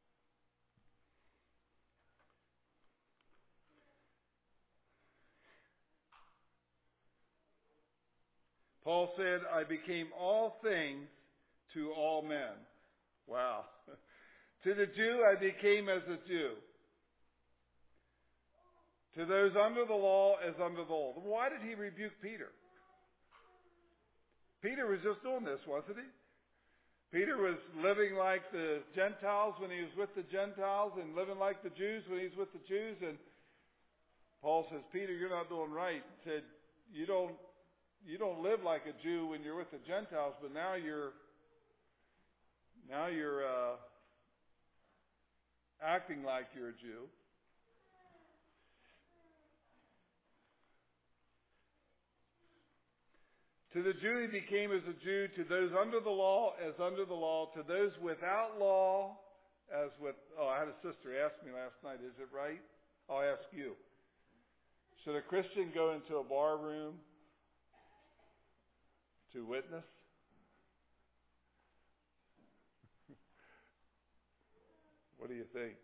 Paul said, I became all things to all men. Wow. To the Jew I became as a Jew. To those under the law as under the law. Why did he rebuke Peter? Peter was just doing this, wasn't he? Peter was living like the Gentiles when he was with the Gentiles and living like the Jews when he was with the Jews. And Paul says, Peter, you're not doing right. He said, you don't live like a Jew when you're with the Gentiles, but now you're acting like you're a Jew. To the Jew he became as a Jew, to those under the law as under the law, to those without law as with... Oh, I had a sister ask me last night, is it right? I'll ask you. Should a Christian go into a bar room to witness? What do you think?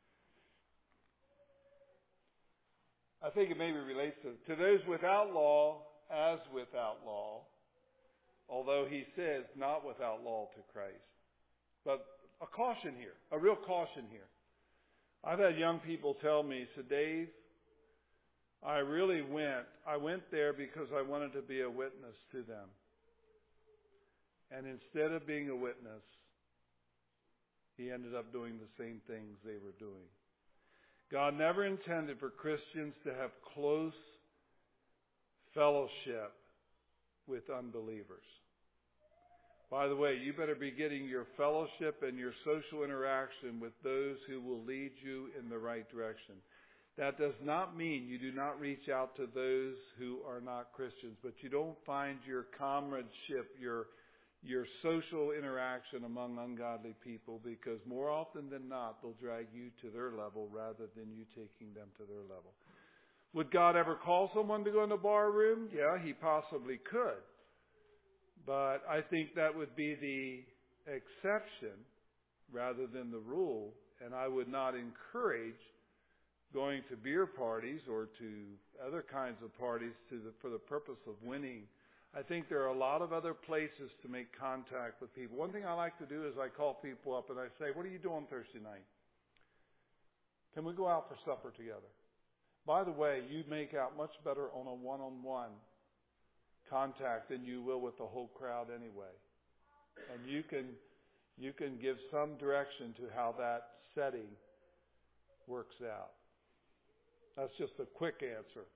I think it maybe relates to those without law as without law, although he says not without law to Christ. But a caution here, a real caution here. I've had young people tell me, so Dave, I went there because I wanted to be a witness to them. And instead of being a witness, he ended up doing the same things they were doing. God never intended for Christians to have close fellowship with unbelievers. By the way, you better be getting your fellowship and your social interaction with those who will lead you in the right direction. That does not mean you do not reach out to those who are not Christians, but you don't find your comradeship, your social interaction among ungodly people, because more often than not, they'll drag you to their level rather than you taking them to their level. Would God ever call someone to go in a bar room? Yeah, he possibly could. But I think that would be the exception rather than the rule. And I would not encourage going to beer parties or to other kinds of parties for the purpose of winning. I think there are a lot of other places to make contact with people. One thing I like to do is I call people up and I say, what are you doing Thursday night? Can we go out for supper together? By the way, you make out much better on a one-on-one contact than you will with the whole crowd anyway. And you can give some direction to how that setting works out. That's just a quick answer.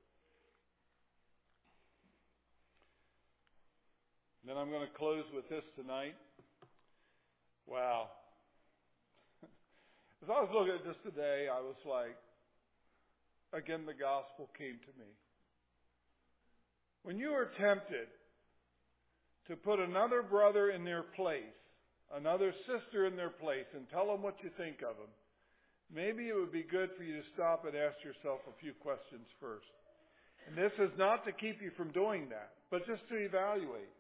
Then I'm going to close with this tonight. Wow. As I was looking at this today, I was like, again, the gospel came to me. When you are tempted to put another brother in their place, another sister in their place, and tell them what you think of them, maybe it would be good for you to stop and ask yourself a few questions first. And this is not to keep you from doing that, but just to evaluate.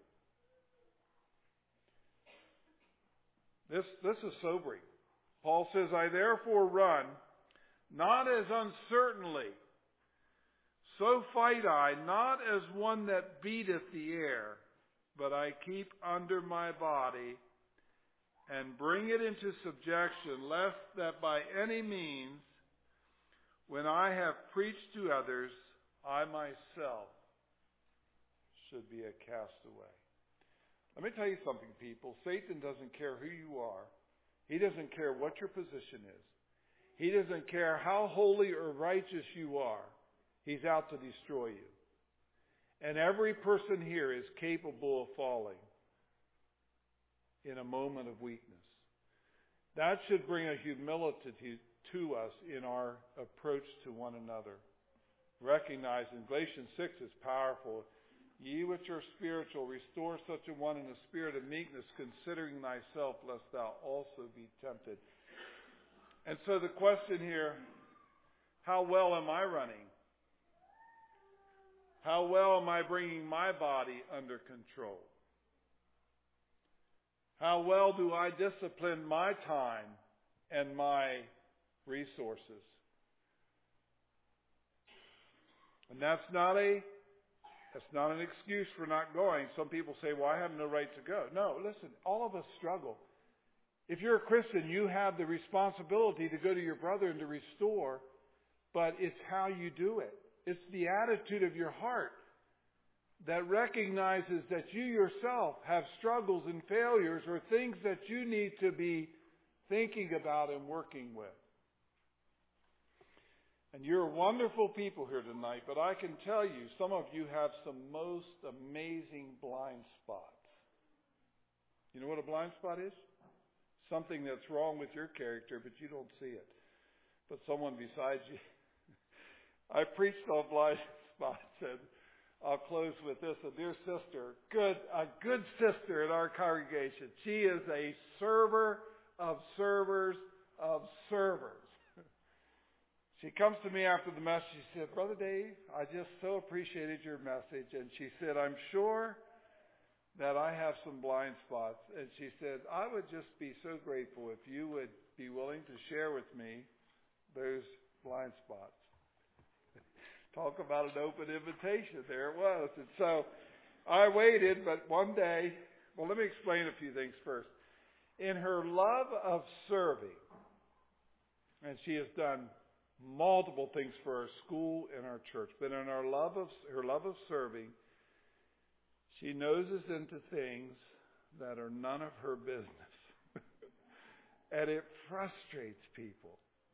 This is sobering. Paul says, I therefore run, not as uncertainly, so fight I, not as one that beateth the air, but I keep under my body and bring it into subjection, lest that by any means, when I have preached to others, I myself should be a castaway. Let me tell you something, people. Satan doesn't care who you are. He doesn't care what your position is. He doesn't care how holy or righteous you are. He's out to destroy you. And every person here is capable of falling in a moment of weakness. That should bring a humility to us in our approach to one another. Recognizing Galatians 6 is powerful. Ye which are spiritual, restore such a one in a spirit of meekness, considering thyself, lest thou also be tempted. And so the question here, how well am I running? How well am I bringing my body under control? How well do I discipline my time and my resources? And that's not an excuse for not going. Some people say, well, I have no right to go. No, listen, all of us struggle. If you're a Christian, you have the responsibility to go to your brother and to restore, but it's how you do it. It's the attitude of your heart that recognizes that you yourself have struggles and failures or things that you need to be thinking about and working with. And you're wonderful people here tonight, but I can tell you, some of you have some most amazing blind spots. You know what a blind spot is? Something that's wrong with your character, but you don't see it. But someone besides you. I preached on blind spots, and I'll close with this. A dear sister, a good sister in our congregation. She is a server of servers of servers. She comes to me after the message. She said, Brother Dave, I just so appreciated your message. And she said, I'm sure that I have some blind spots. And she said, I would just be so grateful if you would be willing to share with me those blind spots. Talk about an open invitation. There it was. And so I waited, but one day, well, let me explain a few things first. In her love of serving, and she has done multiple things for our school and our church, but in her love of serving, she noses into things that are none of her business. And it frustrates people.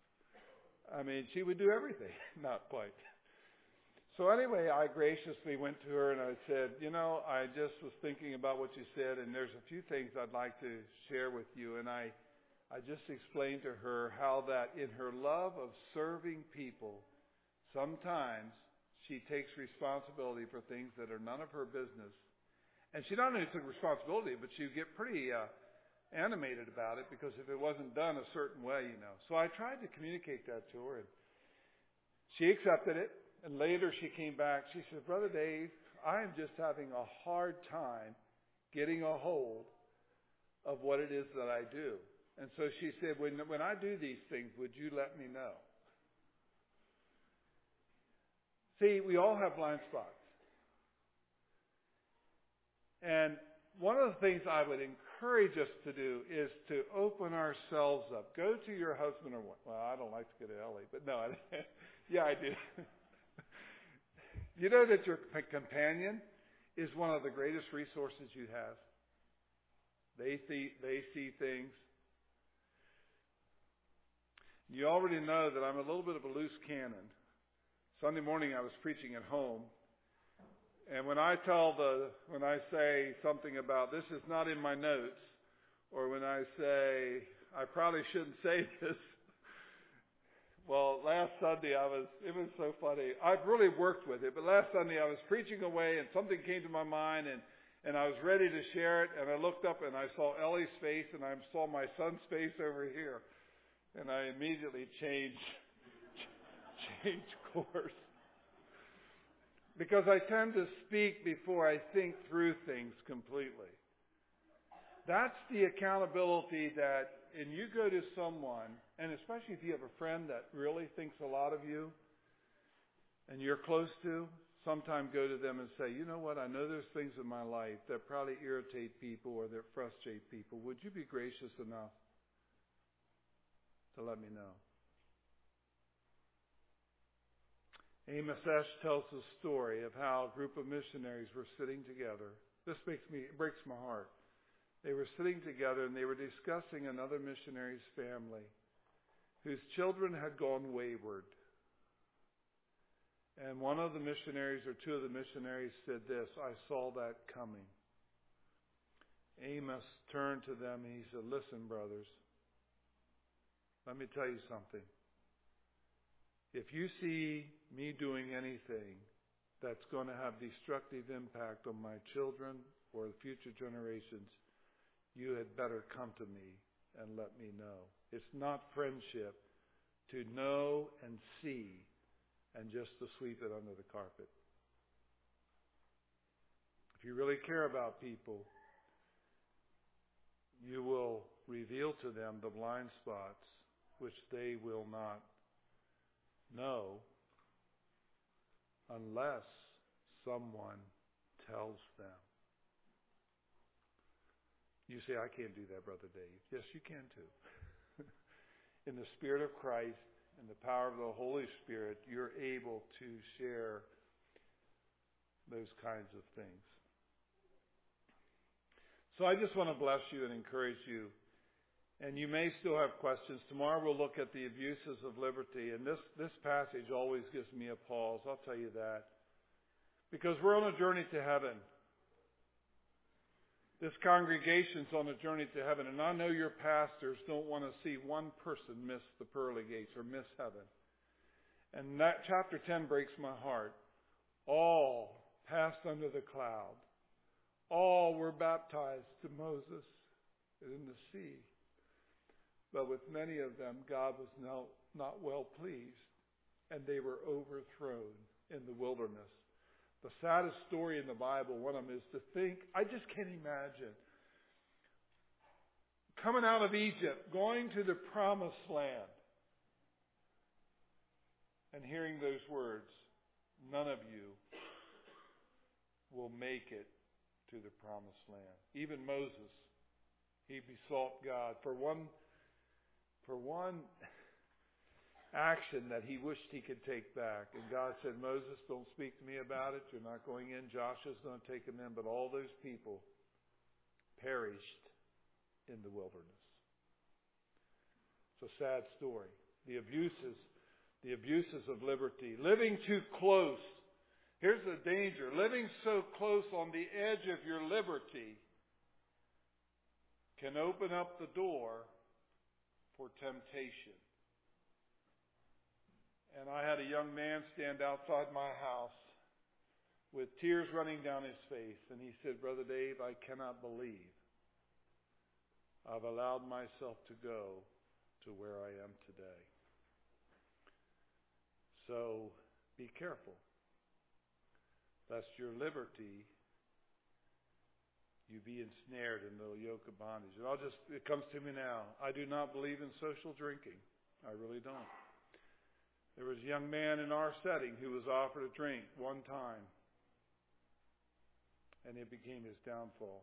I mean, she would do everything. Not quite. So anyway, I graciously went to her and I said, I just was thinking about what you said, and there's a few things I'd like to share with you. And I just explained to her how that in her love of serving people, sometimes she takes responsibility for things that are none of her business. And she not only took responsibility, but she would get pretty animated about it, because if it wasn't done a certain way, So I tried to communicate that to her, and she accepted it. And later she came back. She said, Brother Dave, I am just having a hard time getting a hold of what it is that I do. And so she said, when I do these things, would you let me know? See, we all have blind spots. And one of the things I would encourage us to do is to open ourselves up. Go to your husband or wife. Well, I don't like to go to Ellie, but no, yeah, I do. You know that your companion is one of the greatest resources you have. They see things. You already know that I'm a little bit of a loose cannon. Sunday morning I was preaching at home, and when I say something about this is not in my notes, or when I say I probably shouldn't say this. Well, last Sunday it was so funny. I've really worked with it, but last Sunday I was preaching away and something came to my mind and I was ready to share it, and I looked up and I saw Ellie's face and I saw my son's face over here, and I immediately changed course. Because I tend to speak before I think through things completely. That's the accountability and you go to someone, and especially if you have a friend that really thinks a lot of you and you're close to, sometime go to them and say, you know what, I know there's things in my life that probably irritate people or that frustrate people. Would you be gracious enough to let me know? Amos Esch tells the story of how a group of missionaries were sitting together. This breaks my heart. They were sitting together and they were discussing another missionary's family whose children had gone wayward. And one of the missionaries, or two of the missionaries, said this, I saw that coming. Amos turned to them and he said, listen, brothers, let me tell you something. If you see me doing anything that's going to have destructive impact on my children or the future generations, you had better come to me and let me know. It's not friendship to know and see and just to sweep it under the carpet. If you really care about people, you will reveal to them the blind spots which they will not know unless someone tells them. You say, I can't do that, Brother Dave. Yes, you can too. In the Spirit of Christ and the power of the Holy Spirit, you're able to share those kinds of things. So I just want to bless you and encourage you. And you may still have questions. Tomorrow we'll look at the abuses of liberty. And this passage always gives me a pause. I'll tell you that. Because we're on a journey to heaven. This congregation's on a journey to heaven. And I know your pastors don't want to see one person miss the pearly gates or miss heaven. And that chapter 10 breaks my heart. All passed under the cloud. All were baptized to Moses in the sea. But with many of them, God was not well pleased, and they were overthrown in the wilderness. The saddest story in the Bible, one of them, is to think, I just can't imagine, coming out of Egypt, going to the promised land, and hearing those words, none of you will make it to the promised land. Even Moses, he besought God for one action that he wished he could take back. And God said, Moses, don't speak to me about it. You're not going in. Joshua's going to take them in. But all those people perished in the wilderness. It's a sad story. The abuses of liberty. Living too close. Here's the danger. Living so close on the edge of your liberty can open up the door for temptation. And I had a young man stand outside my house with tears running down his face. And he said, Brother Dave, I cannot believe I've allowed myself to go to where I am today. So be careful, lest your liberty, you be ensnared in the yoke of bondage. And it comes to me now. I do not believe in social drinking. I really don't. There was a young man in our setting who was offered a drink one time, and it became his downfall.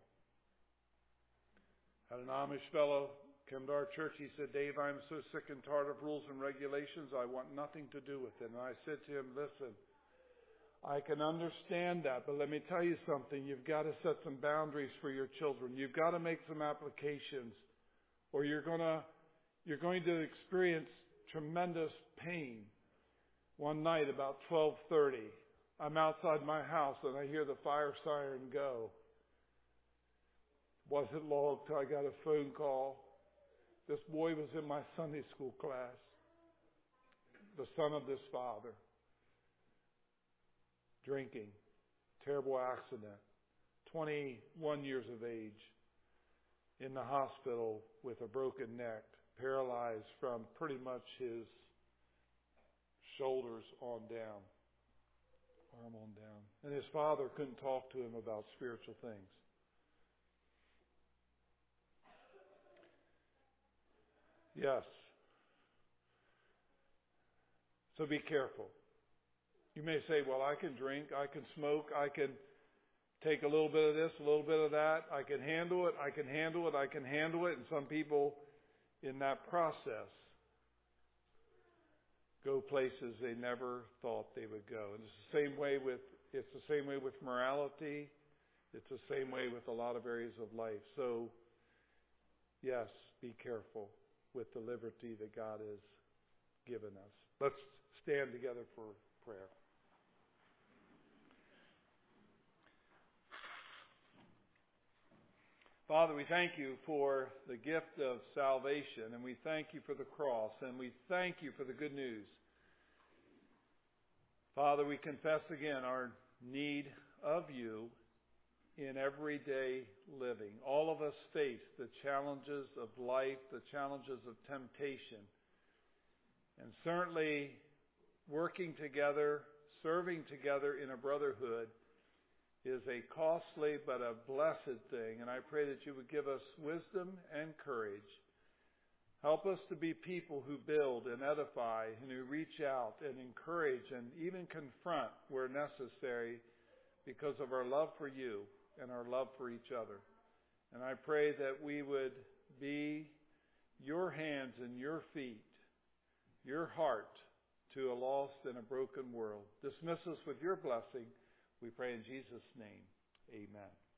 Had an Amish fellow come to our church. He said, Dave, I'm so sick and tired of rules and regulations. I want nothing to do with it. And I said to him, listen, I can understand that, but let me tell you something. You've got to set some boundaries for your children. You've got to make some applications, or you're going to experience tremendous pain. One night about 12:30, I'm outside my house and I hear the fire siren go. Wasn't long till I got a phone call. This boy was in my Sunday school class, the son of this father. Drinking, terrible accident, 21 years of age, in the hospital with a broken neck, paralyzed from pretty much his shoulders on down, arm on down. And his father couldn't talk to him about spiritual things. Yes. So be careful. You may say, well, I can drink, I can smoke, I can take a little bit of this, a little bit of that. I can handle it, I can handle it, I can handle it. And some people in that process go places they never thought they would go. And it's the same way with morality. It's the same way with a lot of areas of life. So, yes, be careful with the liberty that God has given us. Let's stand together for prayer. Father, we thank you for the gift of salvation, and we thank you for the cross, and we thank you for the good news. Father, we confess again our need of you in everyday living. All of us face the challenges of life, the challenges of temptation, and certainly working together, serving together in a brotherhood is a costly but a blessed thing. And I pray that you would give us wisdom and courage. Help us to be people who build and edify and who reach out and encourage and even confront where necessary because of our love for you and our love for each other. And I pray that we would be your hands and your feet, your heart to a lost and a broken world. Dismiss us with your blessing. We pray in Jesus' name. Amen.